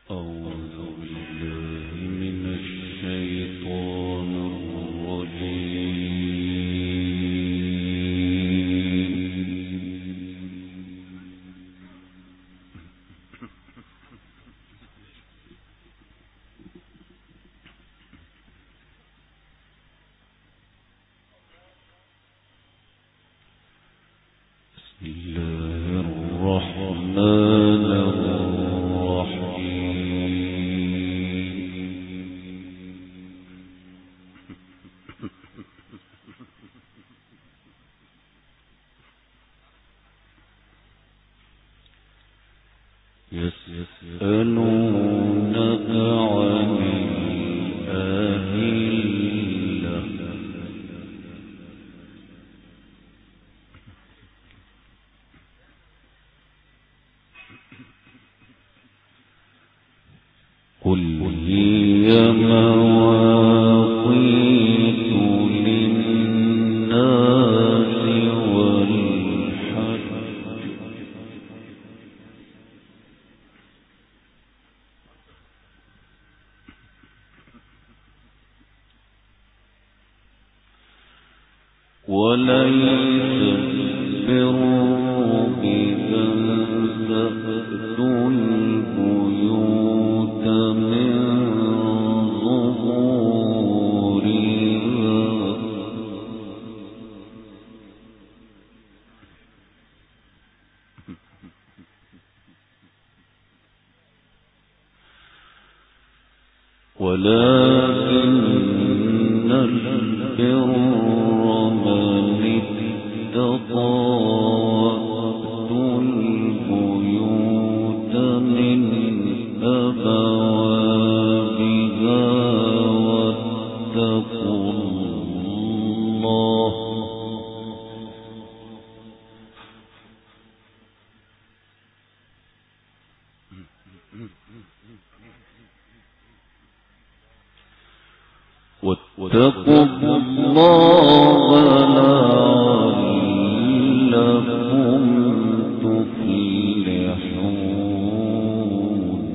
واتقوا الله لعلكم تفلحون.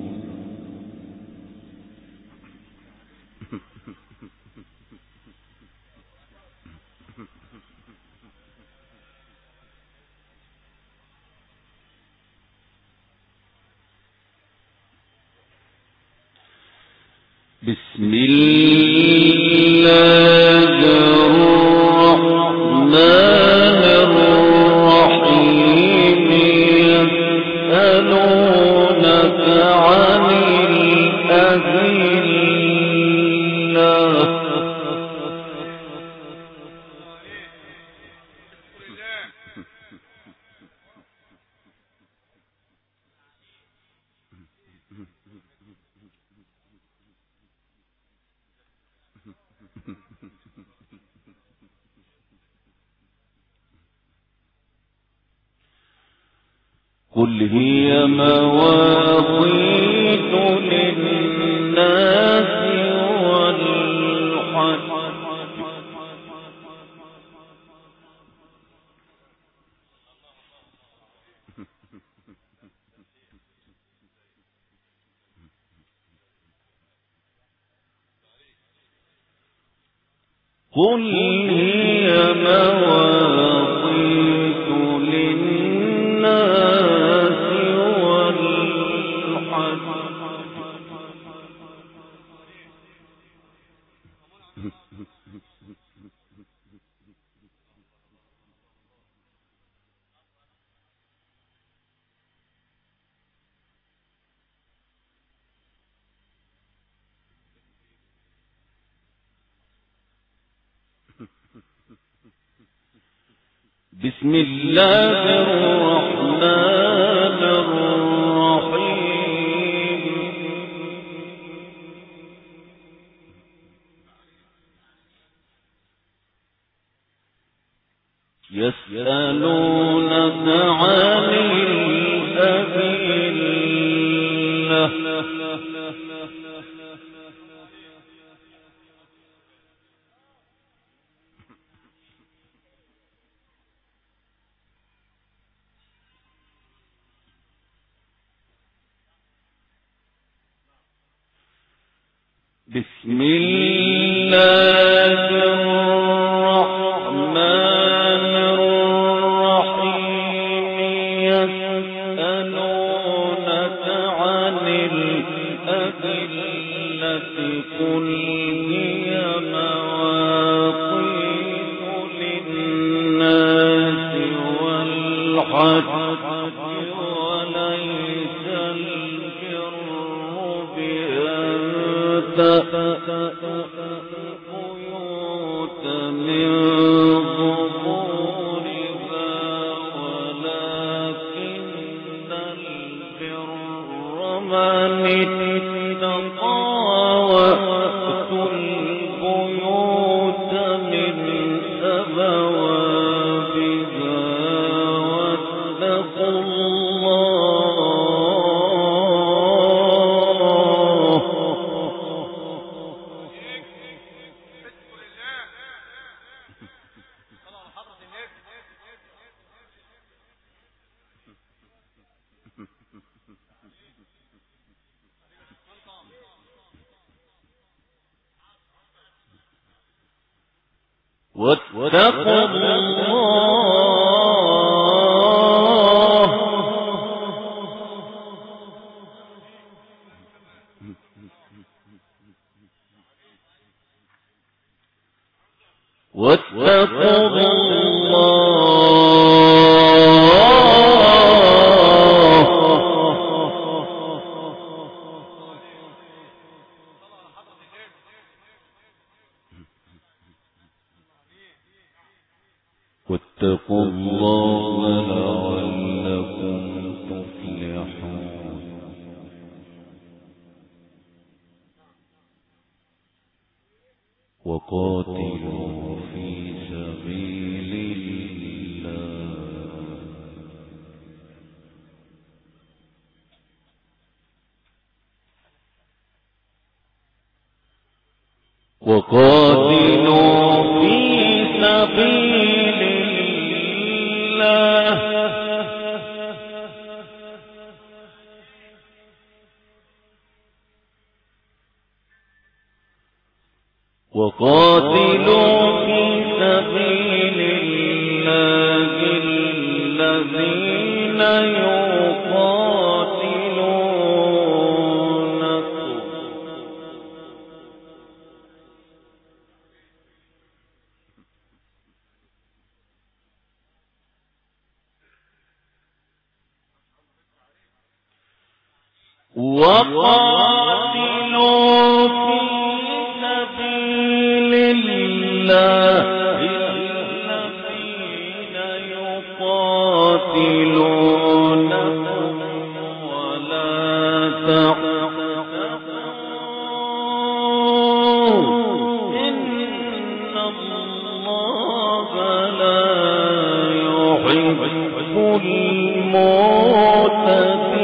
بسم الله الرحمن الرحيم. يسألونك عن الأهلة قل هي مواقيت للناس والحج قل هي مواقيت للناس والحج بسم الله الرحمن الرحيم. يسألونك عن الأهلة بسم الله الرحمن الرحيم يسألونك عن الأهلة قل هي مواقيت للناس والحج وليس البر بيوت من ظهورها ولكن البر من اتقى وأتوا البيوت من أبوابها واتقوا واتقوا الله واتقوا الله لعلكم تفلحون وقاتلوا في سبيل الله وقاتلوا في سبيل الله وقاتلوا في سبيل الله الذين يقاتلونكم وقاتلوا في سبيل الله الذين يقاتلونكم ولا تعتدوا إن الله لا يحب المعتدين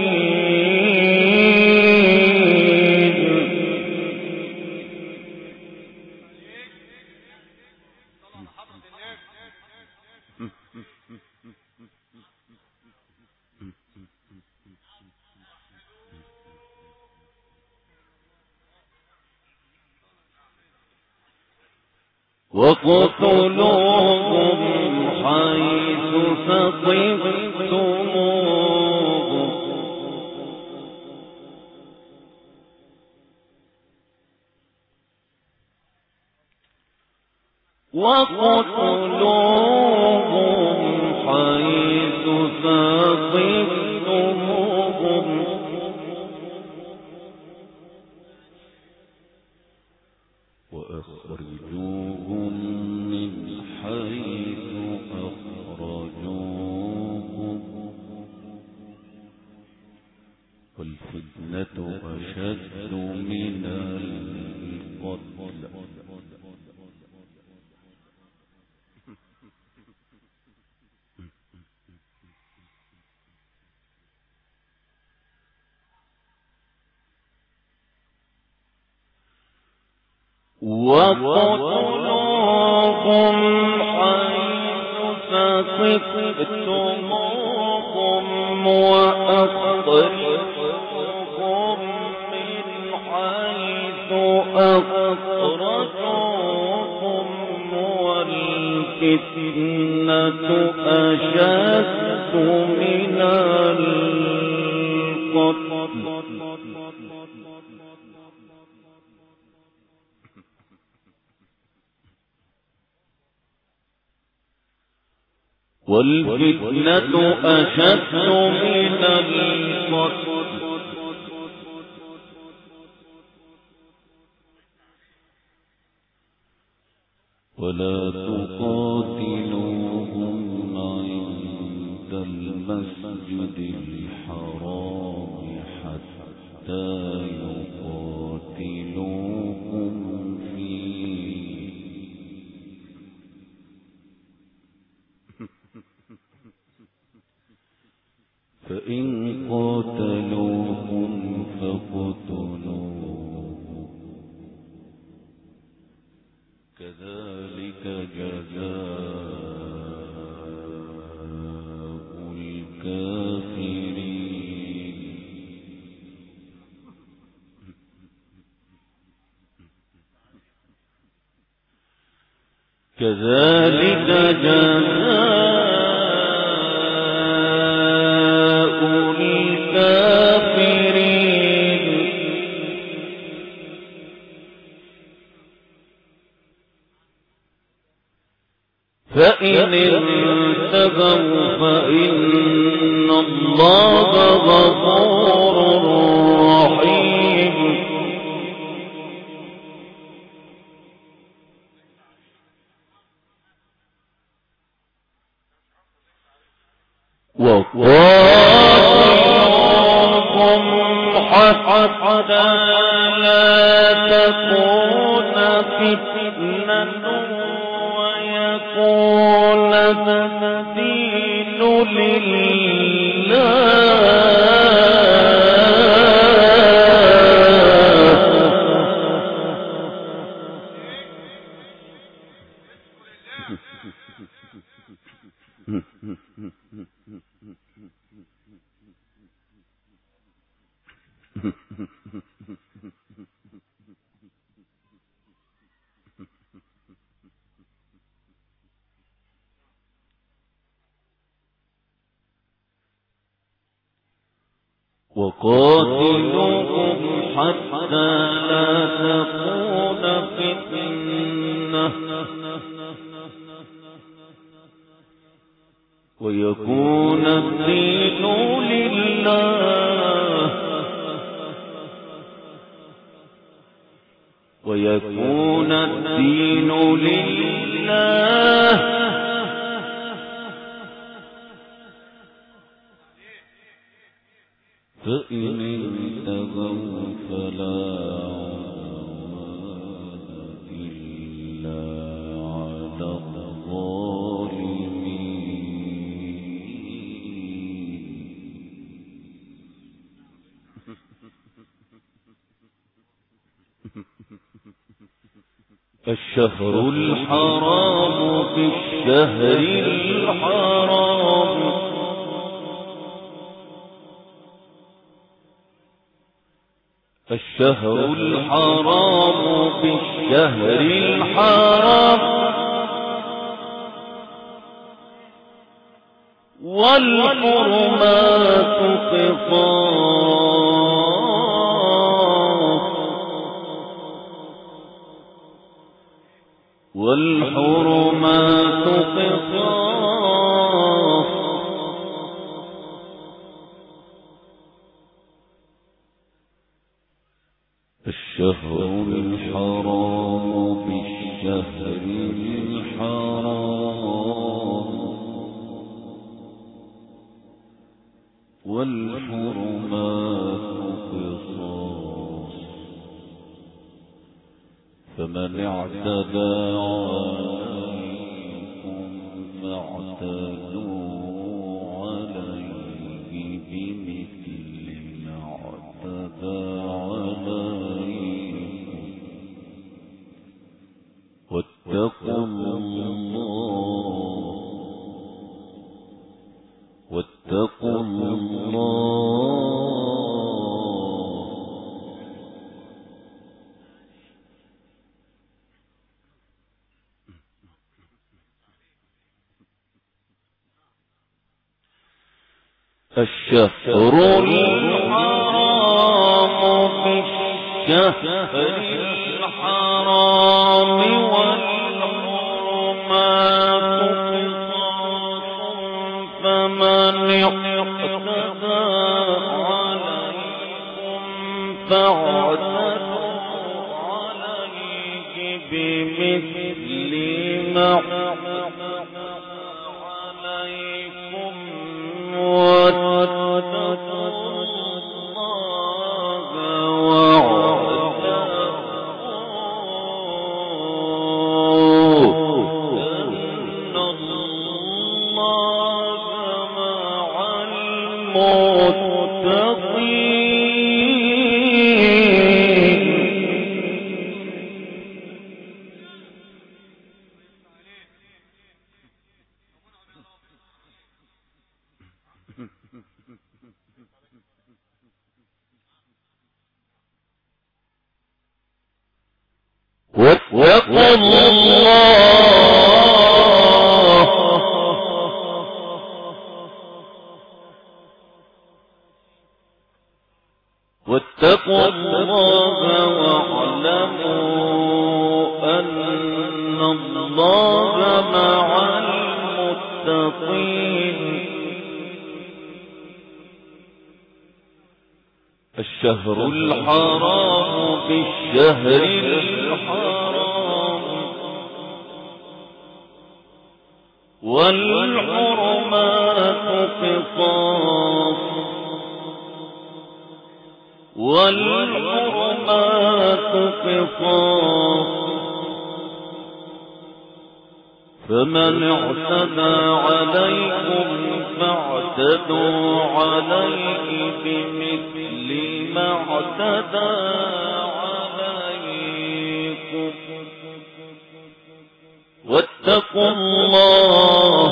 وقتلوهم حيث ثقفتموهم حيث ثقفتموهم وأخرجوهم من حيث أخرجوهم والفتنة أشد من القتل وقتلوهم حيث ثقفتموهم وأخرجوهم من حيث أخرجوكم والفتنة أشد من القتل والفتنة أشد من القتل ولا تقاتلوهم عند المسجد الحرام حتى يقاتلوكم فيه فإن قاتلوكم فاقتلوهم كذلك جزاء الكافرين كذلك جزاء الكافرين فإن انتهوا فإن الله غفور رحيم وقاتلوهم حتى لا تكون فتنة ويكون الدين لله وقاتلوهم حتى لا تكون فتنة ويكون الدين لله ويكون الدين لله فإن انتهوا فلا عدوان إلا على الظالمين الشهر الحرام بالشهر الحرام الشهر الحرام بالشهر الحرام والحرمات قصاص والحرمات قصاص الشهر الحرام بالشهر الحرام والحرمات قصاص فمن اعتدى عليكم فاعتدوا عليه بمثل ما اعتدى عليكم واتقوا الله الشهر الحرام بالشهر الحرام والحرمات قصاص فمن اعتدى عليكم فاعتدوا عليه بمثل ما واتقوا الله واعلموا أن الله مع المتقين. الشهر الحرام بالشهر الحرام والحرمات قصاص فمن اعتدى عليكم فاعتدوا عليه بمثل ما اعتدى عليكم واتقوا الله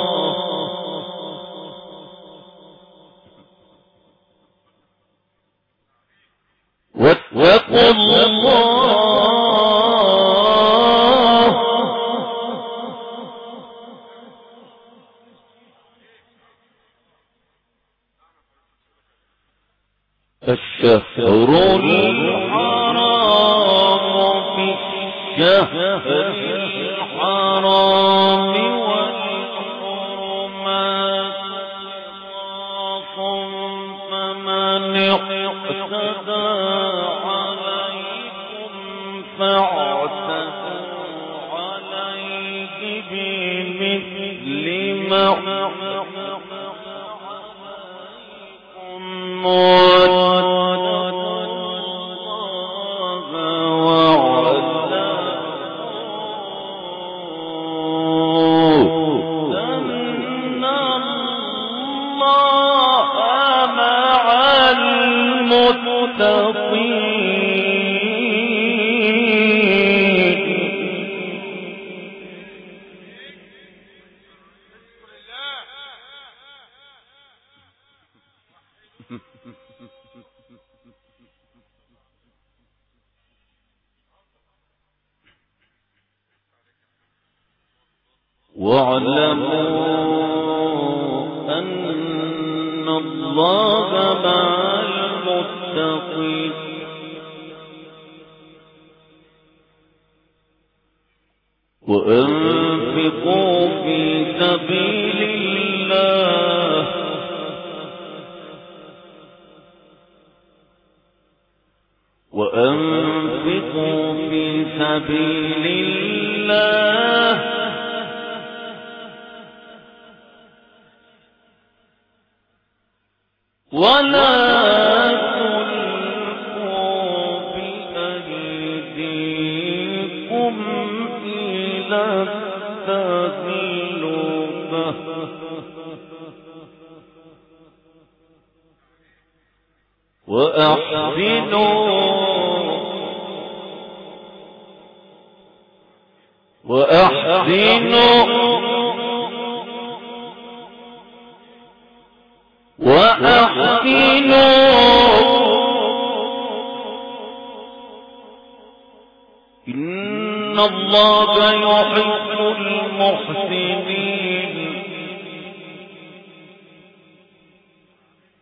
الشهر الحرام بالشهر الحرام والحرمات قصاص فمن اعتدى عليكم فاعتدوا عليه بمثل ما واعلموا أن الله مع المتقين. وأنفقوا في سبيل الله ولا تلقوا بأيديكم إلى التهلكة إن الله يحب المحسنين.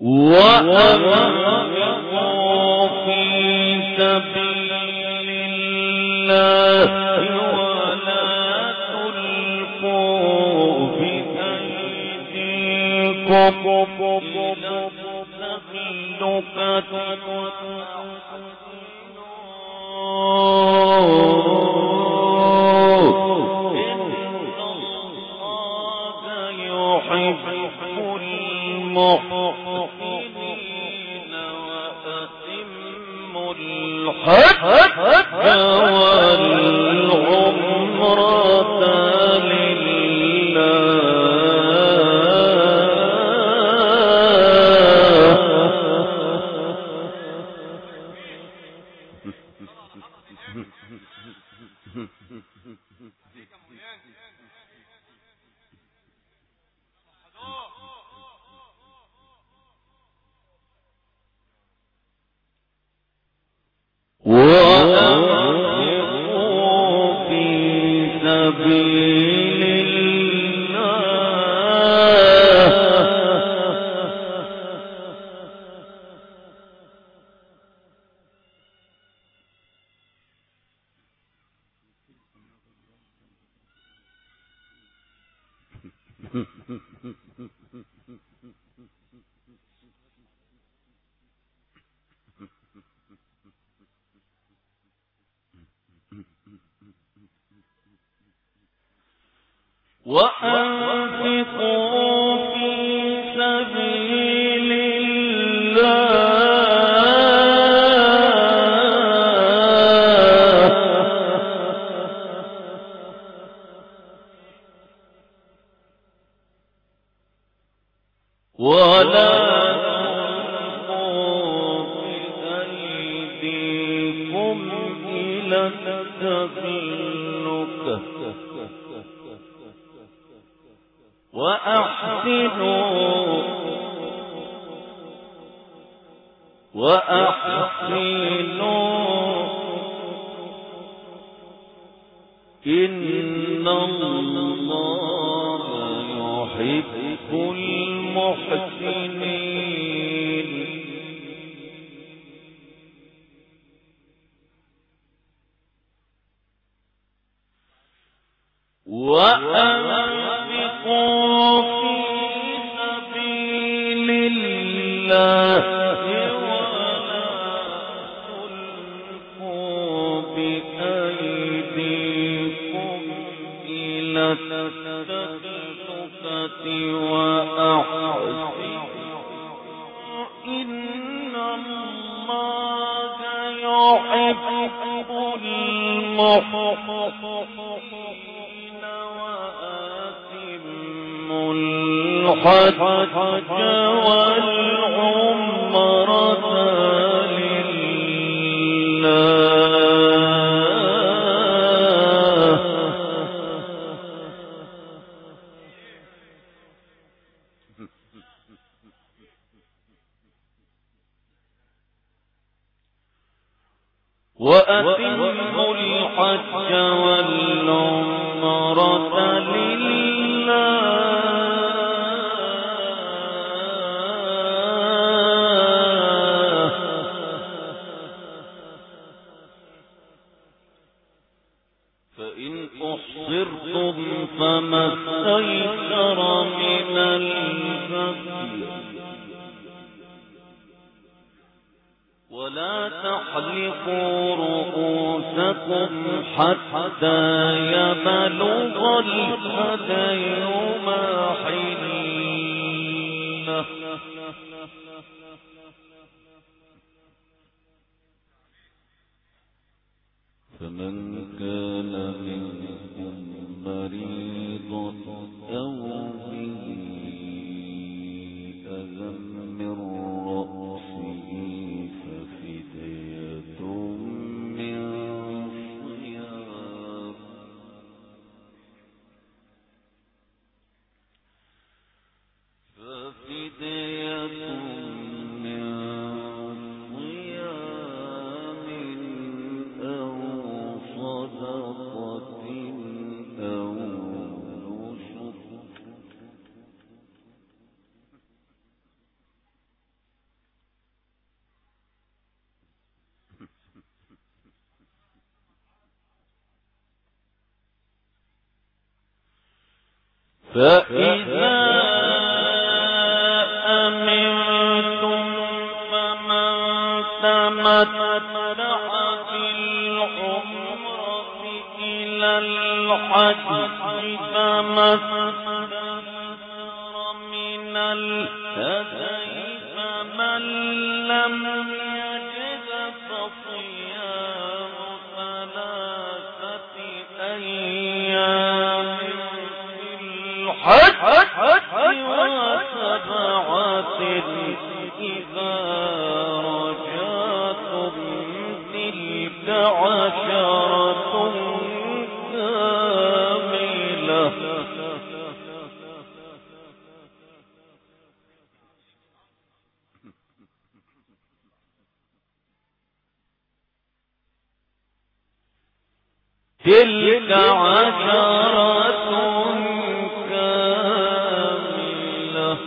وأنفقوا في سبيل الله ولا تلقوا بأيديكم إلى وأنفقوا في سبيل الله ولا تلقوا بأيديكم إلى التهلكة وأحسنوا إن الله يحب المحسنين وأنفقوا في سبيل الله ولا تلقوا بأيديكم إلى التهلكة وأحسنوا إن الله يحب المحسنين وأتموا الحج والعمرة لله وأتموا الحج والعمرة لله فإن أحصرتم فما استيسر من الهدي ولا تحلقوا رؤوسكم حتى يبلغ الهدي محله فمن كان منكم مريضا أو به أذى من رأسه ففدية من صيام أو صدقة أو فإذا أمنتم فمن تمتع بالعمرة إلى الحج فما استيسر من الهدي فمن لم يجد فصيام ثلاثة أيام الحج وسبعة إذا رجعتم تلك عشرة كاملة تلك عشرة كاملة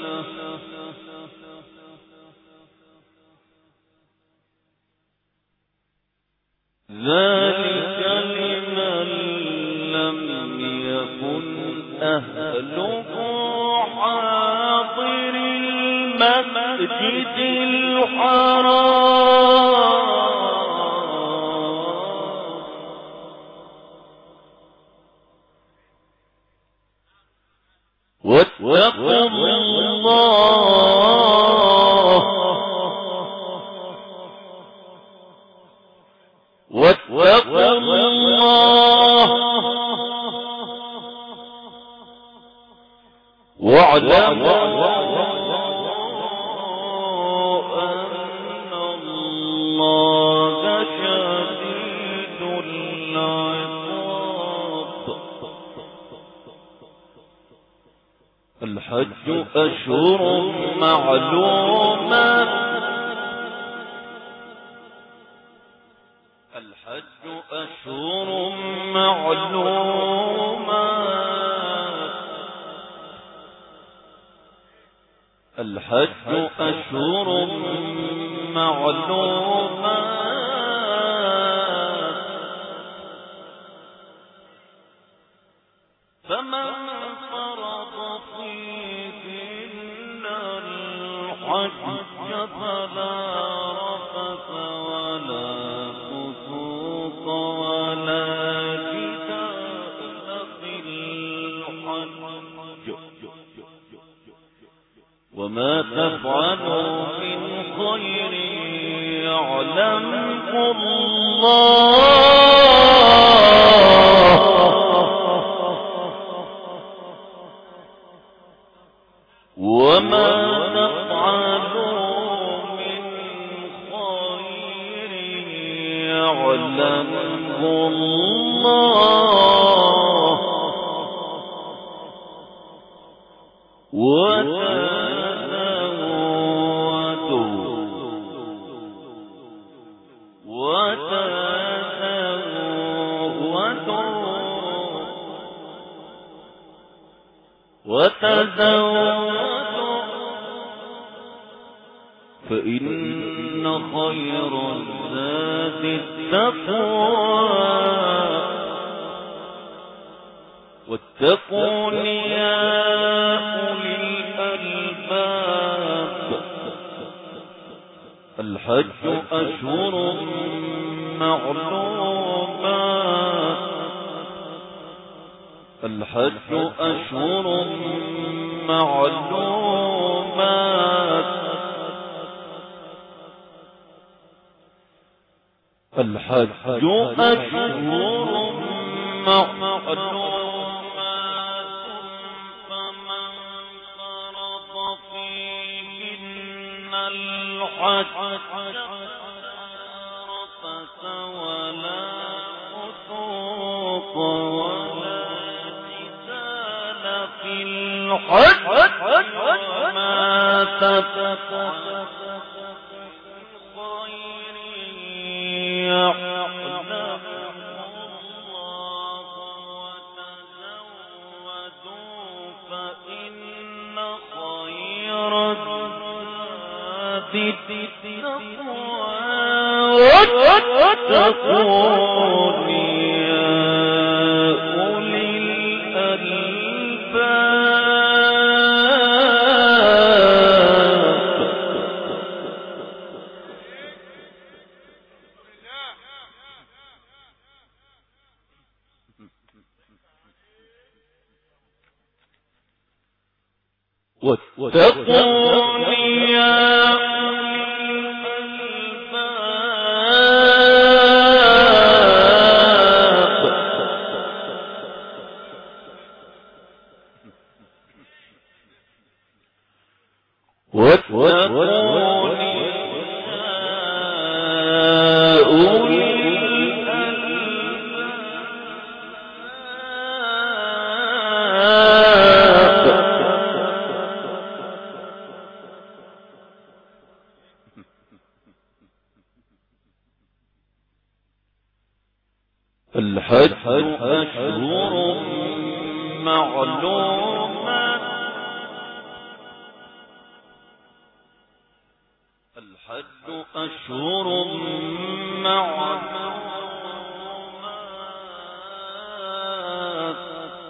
ذلك لمن لم يكن أهله حاضر المسجد الحرام واتقوا الله واعلموا أن الله شديد العقاب الحج أشهر معلومات الحج أشهر معلومات الحج أشهر معلومات فمن فرض فيهن الحج فلا رفث ولا فسوق ولا جدال في الحج وما تفعلوا من خير يعلمه الله وما تفعلوا من خير يعلمه الله وتزودوا فإن خير الزاد التقوى واتقون يا أولي الألباب الحج أشهر معلومات الحج أشهر معلومات الحج أشهر معلومات فمن فرض فيهن الحج رفث ولا فسوق ولا جدال في الحج وما تفعلوا واتقون يا أولي الألباب واتقون يا الحج أشهر معلومات الحج أشهر معلومات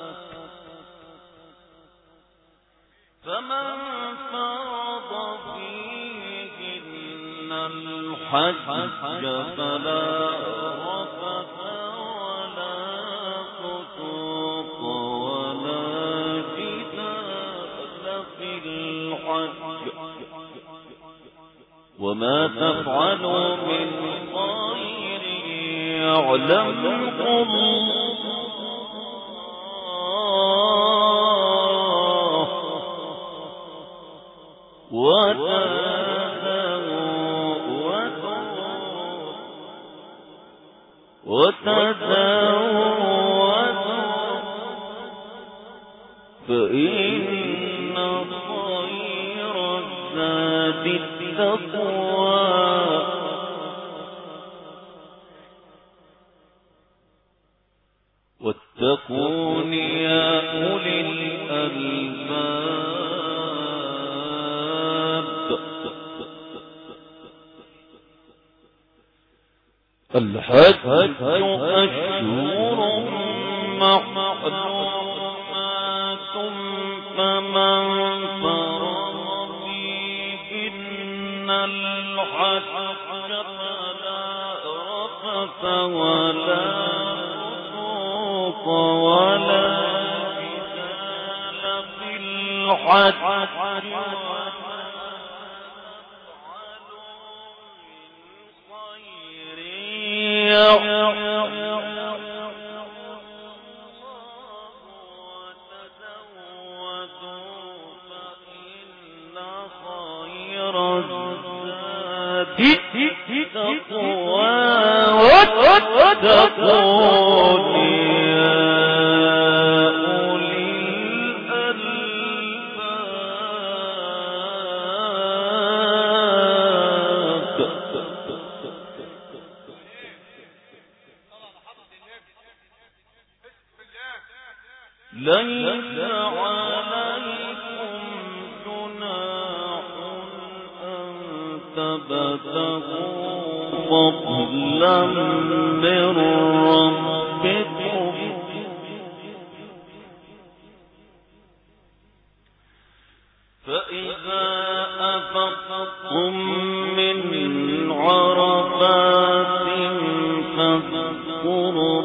فمن فرض فيهن الحج فلا رفث ولا فسوق ولا جدال في الحج وما تفعلوا من خير يعلمه الله وتزودوا فإن خير الزاد التقوى واتقون يا أولي الألباب الحج أشهر معلومات فمن فرض فيهن الحج فلا رفث ولا فسوق ولا جدال في الحج واتقون يا أولي الألباب ليس عليكم جناح أن تبتغوا فضلا من ربكم فإذا أفضتم من عرفات فاذكروا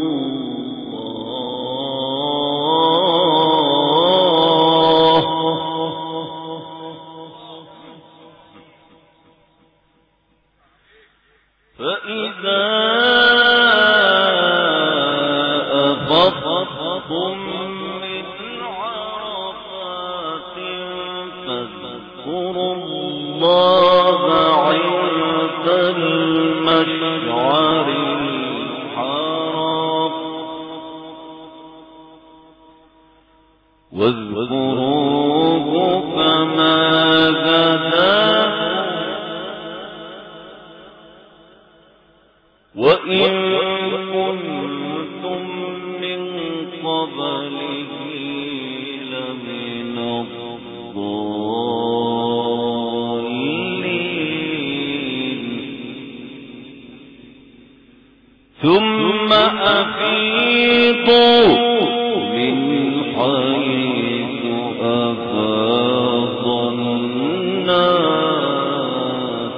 فإذا أفضتم من عرفات فاذكروا الله عند المشعر الحرام واذكروه كما هداكم وإن كنتم من قبله لمن الضالين ثم أفيضوا من حيث أفاض الناس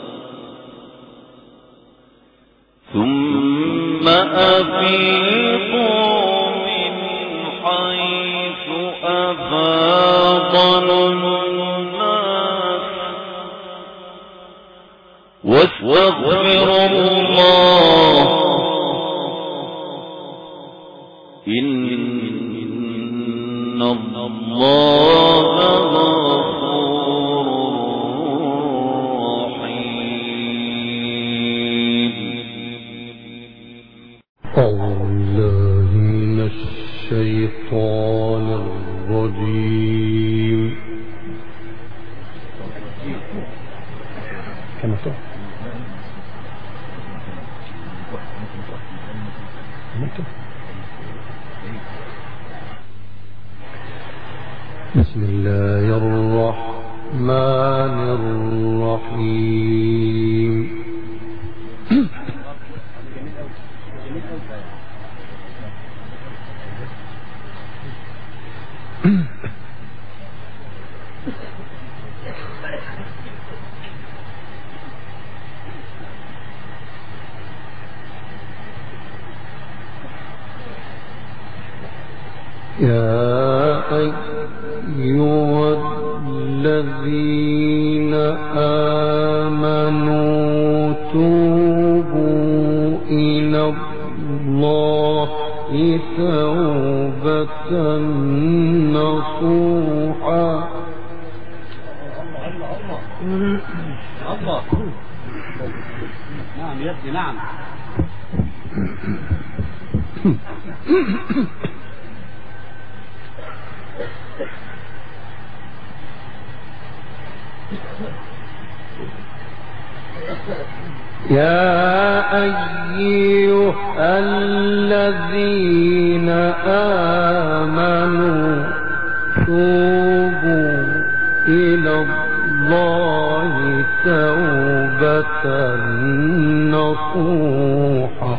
ثم أفيضوا من حيث أفاض الناس واستغفروا الله إن الله غفور رحيم. أعوذ بالله من الشيطان الرجيم. بسم الله الرحمن الرحيم. يا أيها الذين آمنوا توبوا إلى الله توبة نصوحا. الله نعم يا ابني نعم. يا أيها الذين آمنوا توبوا إلى الله توبة نصوحا.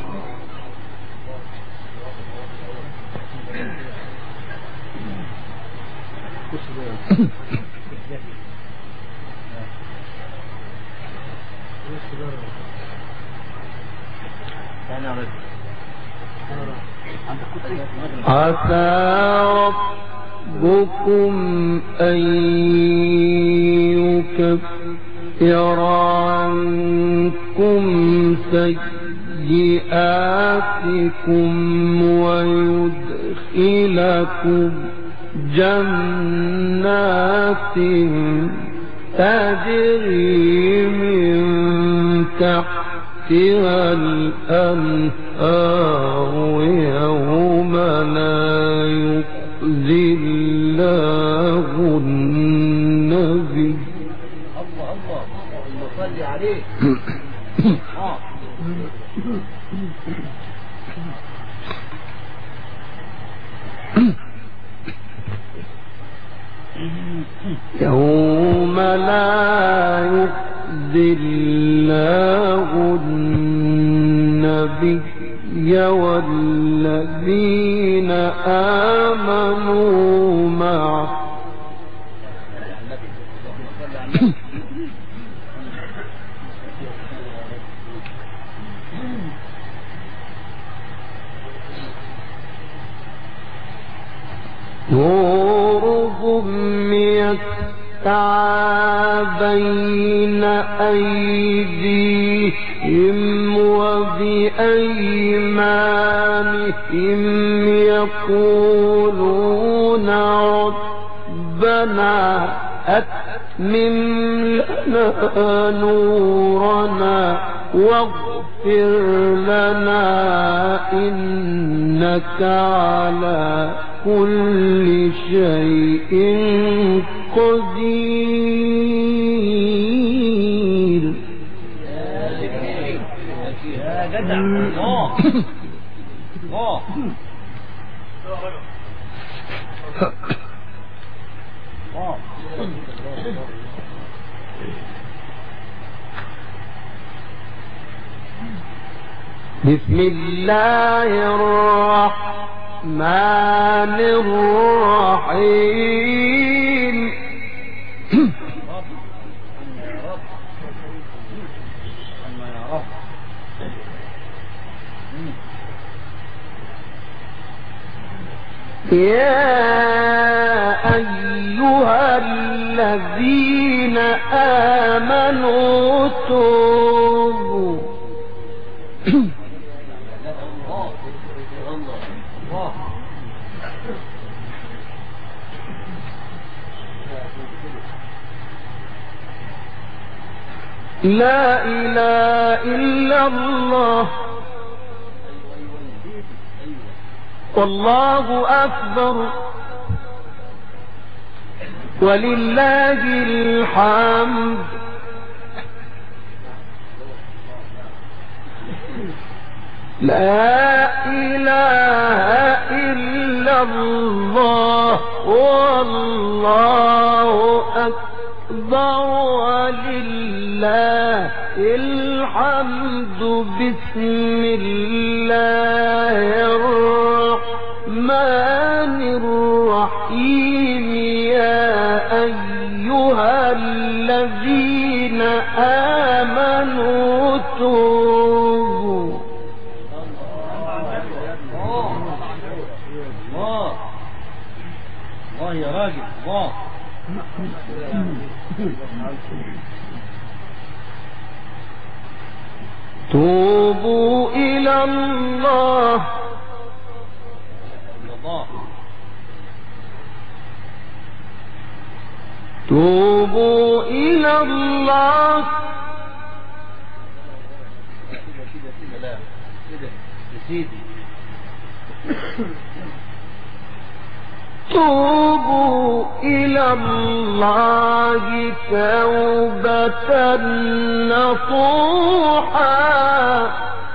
عسى ربكم أن يكفر عنكم سيئاتكم ويدخلكم جنات تجري من تحتها الأنهار يوم لا يخزي الله النبي. الله صلي عليه. يوم لا يخزي الله النبي والذين آمنوا معه نورهم يسعى بين أيديهم وبأيمانهم يقولون ربنا أتمم لنا نورنا واغفر لنا إنك على كل شيء قدير. يا جدع الله. بسم الله الرحمن الرحيم. يا أيها الذين آمنوا توبوا لا إله إلا الله والله أكبر ولله الحمد. لا إله إلا الله والله أكبر ولله الحمد. بسم الله الرحمن الرحيم. يا أيها الذين آمنوا توبوا. الله يا راجل الله. توبوا إلى الله توبوا إلى الله توبوا إلى الله توبة نصوحا.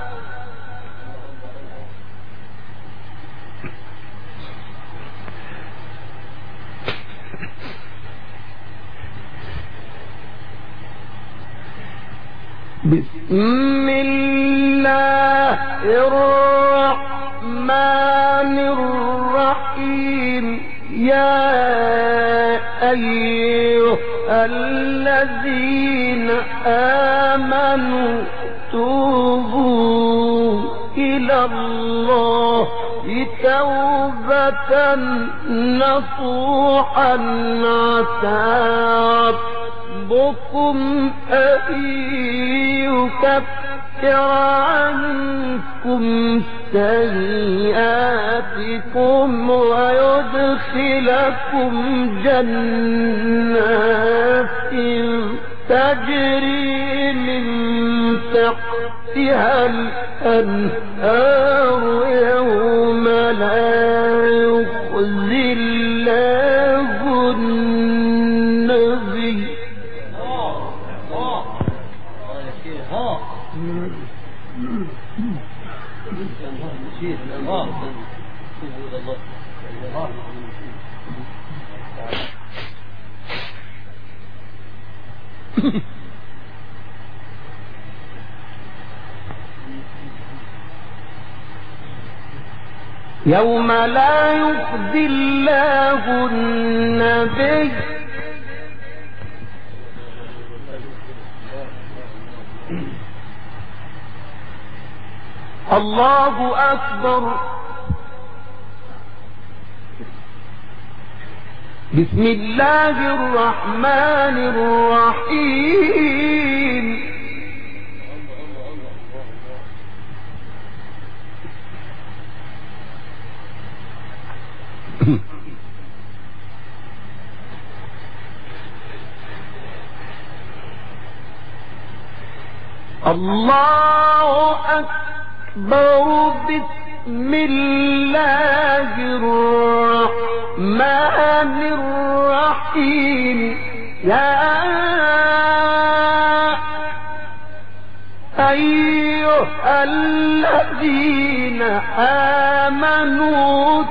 بسم الله الرحمن الرحيم. يا أيها الذين آمنوا توبوا إلى الله توبة نصوحا عسى ربكم أن يكفر عنكم سيئاتكم ويدخلكم جنات تجري من تحتها الأنهار يوم لا يخزي الله النبي. يوم لا يخزي الله النبي الله أكبر. بسم الله الرحمن الرحيم. الله أكبر. بسم الله الرحمن الرحيم. يا أيها الذين آمنوا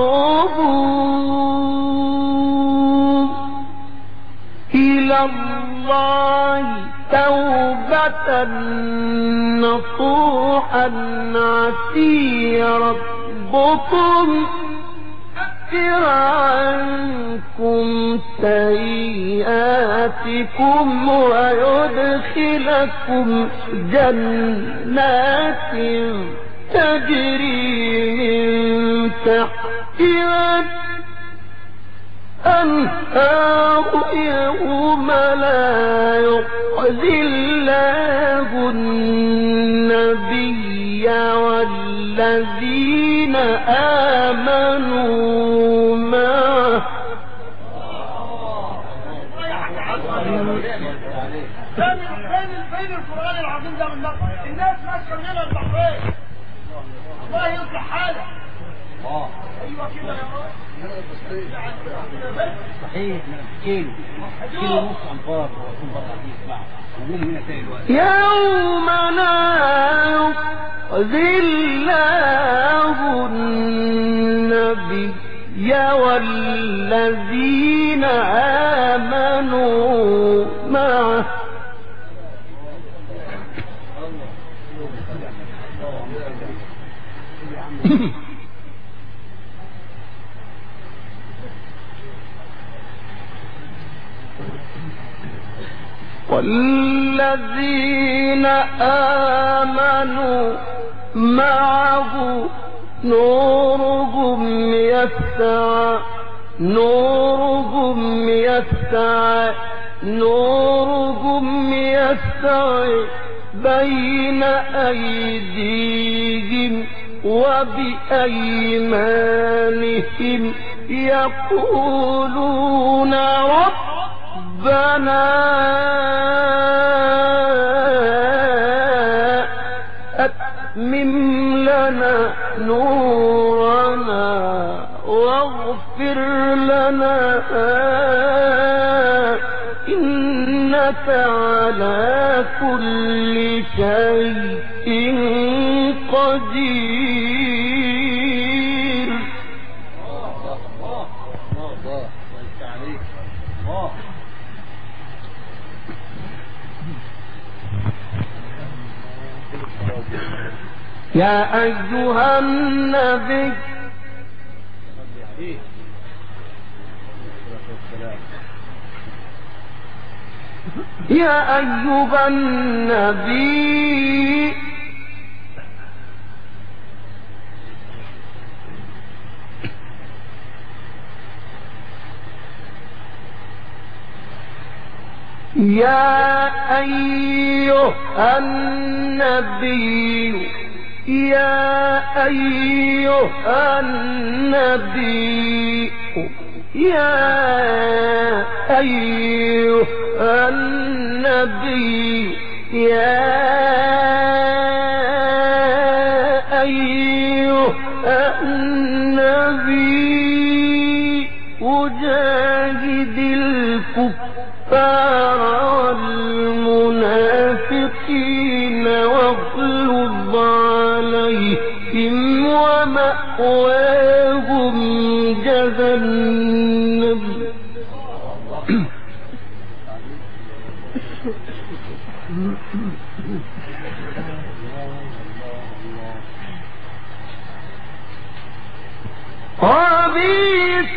توبوا إلى الله توبة نصوحا عسى ربكم يكفر عنكم سيئاتكم ويدخلكم جنات تجري من تحتها الأنهار يوم لا يخزي الله النبي والذين آمنوا معه فين القرآن العظيم ده من نقل الناس ماشية من هنا البحرين الله يصلح حالك ايوه كده يا راجل صحيح كيلو ونص انفار ويكون بره يسمع وقوم هنا تاني الوقت يوم لا يخزي الله النبي والذين آمنوا معه والذين آمنوا معه نورهم يسعى بين أيديهم وبأيمانهم يقولون ربنا أتمم لنا نورنا واغفر لنا إنك على كل شيء قدير. يا أيها النبي يا أيها النبي يا أيها النبي يا أيها النبي يا أيها النبي يا أيها النبي أجاهد الكفار والمنافقين واغلظ عليهم ومأواهم جهنم وبئس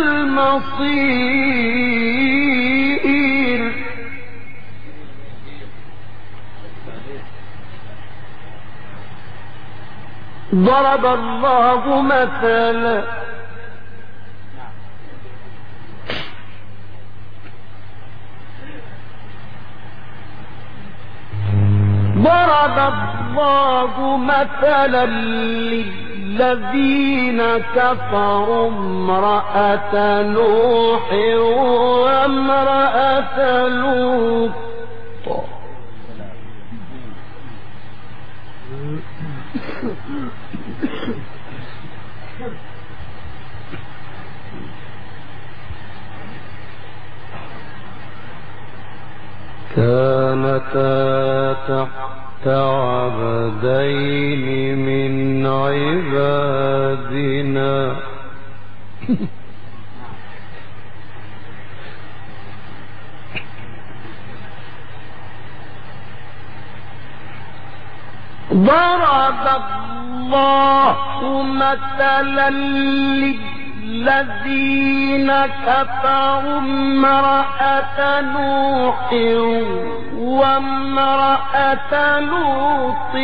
المصير. ضرب الله مثلا للذين كفروا امرأة نوح وامرأة لوط كانتا تحت عبدين من عبادنا ضرب الله مثلا للذين كفروا امرأة نوح وامرأة لوط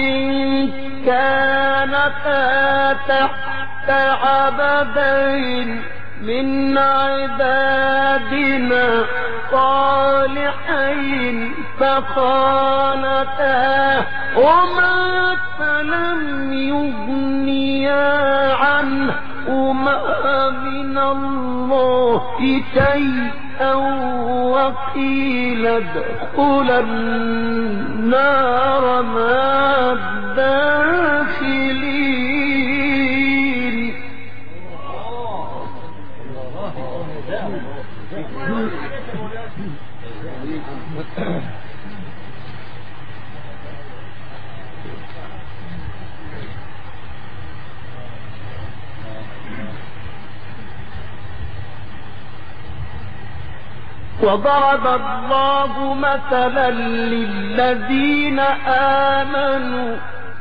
كانتا تحت عبدين من عبادنا صالحين فخانتاهما فلم يغنيا عنهما من الله شيئا وقيل ادخلا النار مع الداخلين. وضرب الله مثلا للذين آمنوا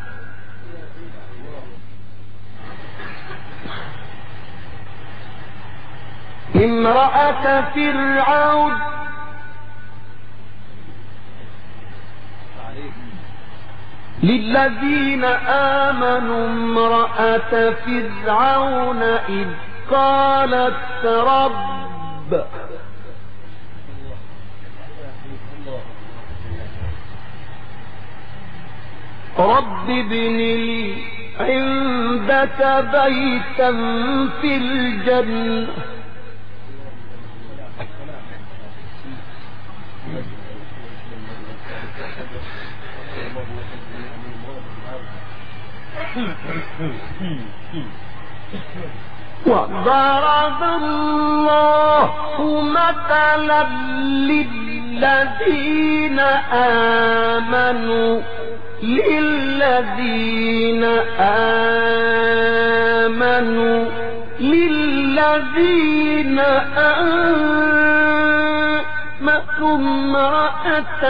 امرأة فرعون للذين آمنوا امرأة فرعون إذ قالت رب ابن لي عندك بيتا في الجنة وضرب الله مثلا للذين آمنوا امرأة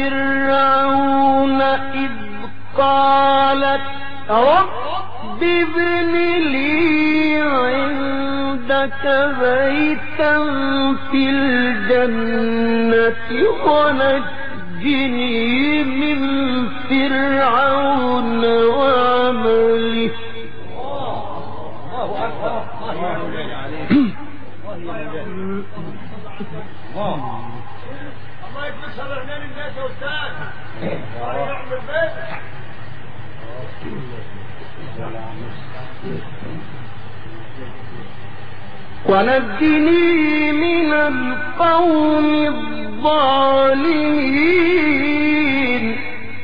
فرعون إذ قالت رب ابن لي عندك بيتا في الجنة ونجني من فرعون وعمله. الله يكفيك شر عنان الناس يا استاذ. الله يعمل بيت. ونجني من القوم الظالمين.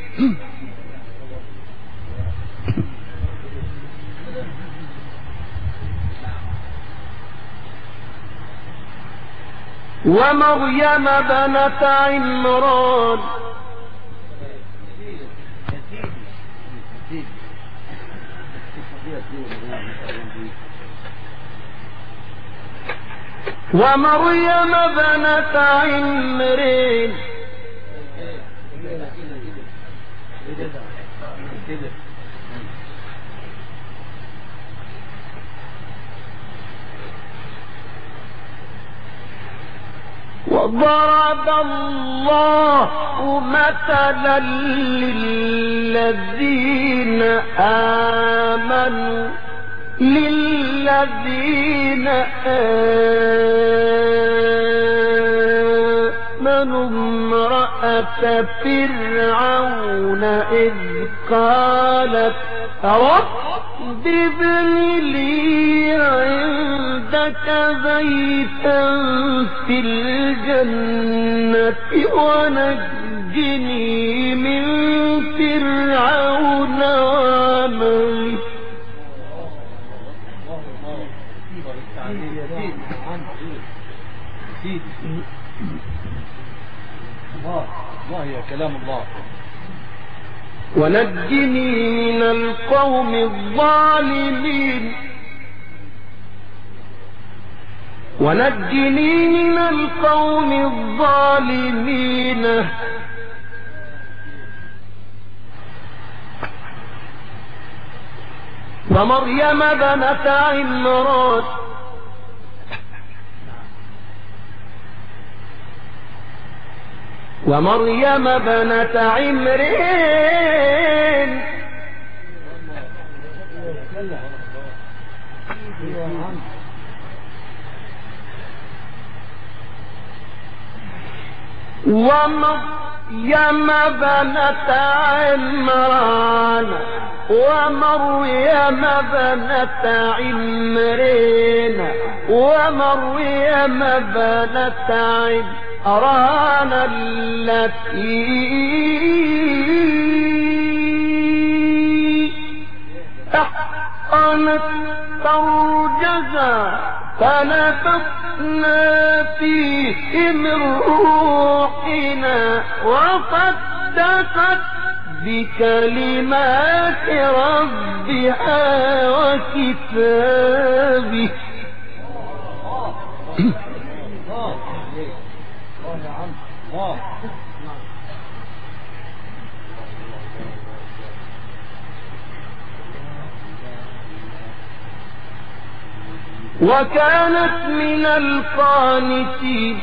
ومريم بنت عمران ومريم بنت عمران وضرب الله مثلا للذين آمنوا امرأة فرعون إذ قالت رب ابن لي عندك بيتا في الجنة ونجني من فرعون وعمله. الله يا كلام الله. ونجني من القوم الظالمين. ونجني من القوم الظالمين. ومريم بنت عمران ومريم بنت عمران ومريم بنت عمران ومريم بنت عمران ومريم بنت عمران التي أحصنت فرجها فنفخنا فيه من روحنا وصدقت بكلمات ربها وكتابه. وكانت من القانتين.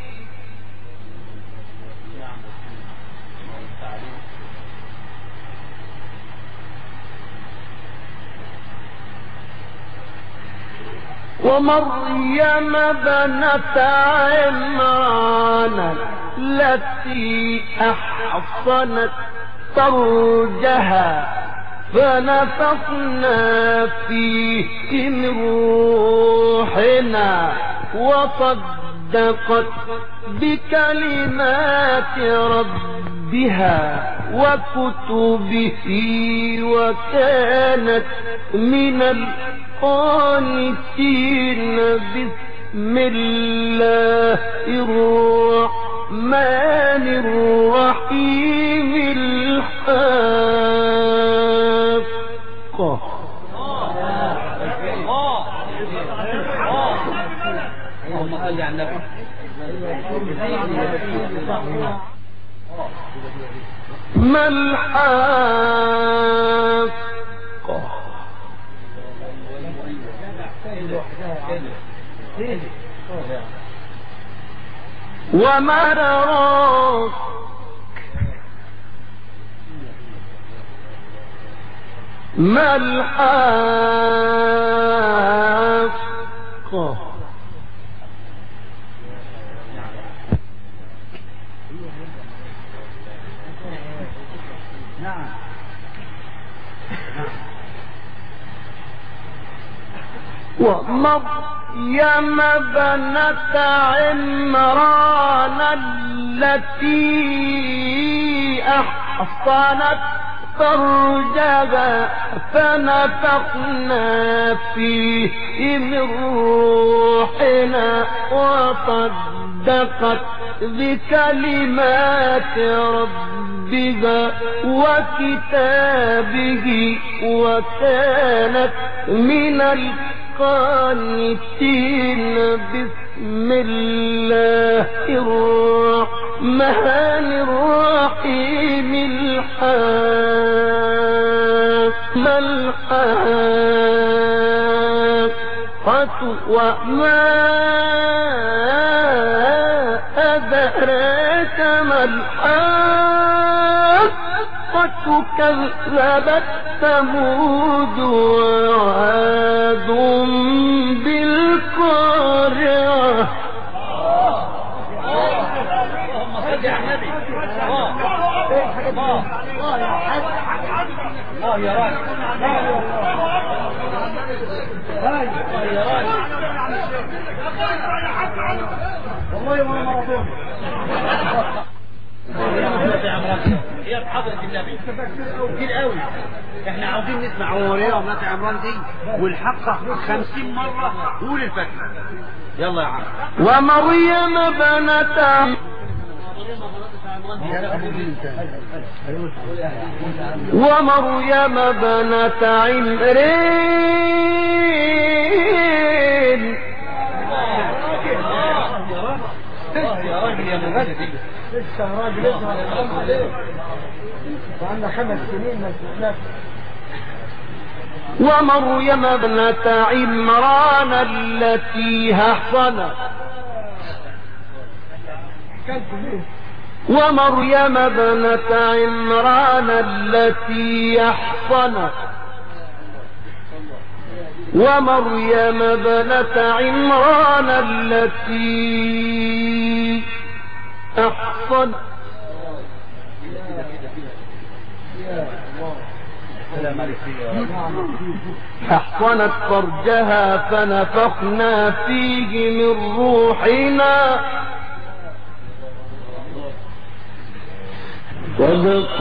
ومريم بنت عمران التي أحصنت فرجها فنفخنا فيه من روحنا وصدقت بكلمات ربها وكتبه وكانت من القانتين. بسم الله الرحمن الرحيم. الحاقة. اللهم صل على النبي. ما الحاقة؟ وما أدراك ما الحاقة؟ ومريم بنت عمران التي أحصنت فرجها فنفخنا فيه من روحنا وصدقت بكلمات ربها وكتابه وكانت من القانتين. بسم الله الرحمن الرحيم. ما الحاقة وما أدراك ما الحاقة. كذبت ثمود وعاد بالقارعة. اللهم صل على النبي. الله يا راجل. والله ما مرضون. هي بحضرة النبي كتير قوي. احنا عاوزين نسمع عمرية ومات عمران دي والحقة 50 مرة. قول الفتح يلا يا عم. ومريم بنت ومريم بنت عمران. يا راجل يا مبادئ لسه راجل وعندنا 5 سنين ما شفناش. ومريم ابنة عمران التي أحصنت ومريم ابنة عمران التي أحصنت ومريم ابنة عمران التي أحصن أحصنت فرجها فنفخنا فيه من روحنا. صدق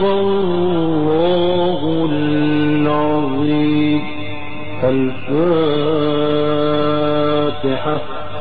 الله العظيم. الفاتحة.